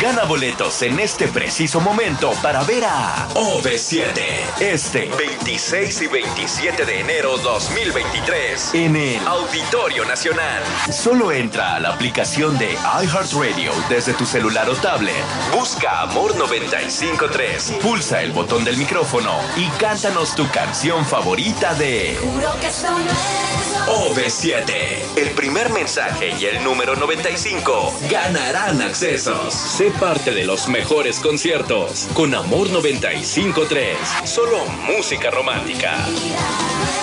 Gana boletos en este preciso momento para ver a OV7 este 26 y 27 de enero 2023 en el Auditorio Nacional. Solo entra a la aplicación de iHeartRadio desde tu celular o tablet. Busca Amor 95.3, pulsa el botón del micrófono y cántanos tu canción favorita de OV7. El primer mensaje y el número 95 ganarán accesos. Sé parte de los mejores conciertos con Amor 95.3. Solo música romántica.